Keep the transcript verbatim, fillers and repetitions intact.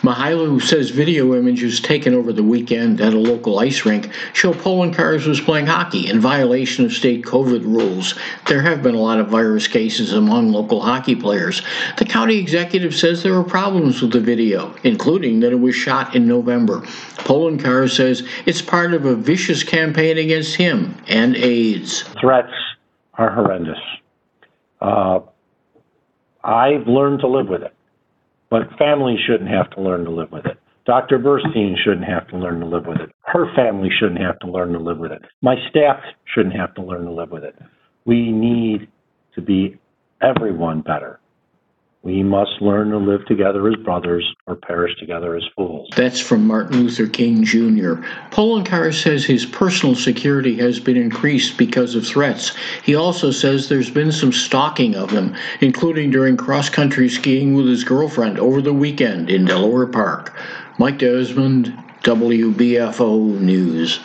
Mihailo says video images taken over the weekend at a local ice rink show Poland Cars was playing hockey in violation of state COVID rules. There have been a lot of virus cases among local hockey players. The county executive says there were problems with the video, including that it was shot in November. Poland Cars says it's part of a vicious campaign against him and AIDS. Threats are horrendous. Uh, I've learned to live with it. But families shouldn't have to learn to live with it. Doctor Burstein shouldn't have to learn to live with it. Her family shouldn't have to learn to live with it. My staff shouldn't have to learn to live with it. We need to be everyone better. We must learn to live together as brothers or perish together as fools. That's from Martin Luther King Junior Poland Cars says his personal security has been increased because of threats. He also says there's been some stalking of him, including during cross-country skiing with his girlfriend over the weekend in Delaware Park. Mike Desmond, W B F O News.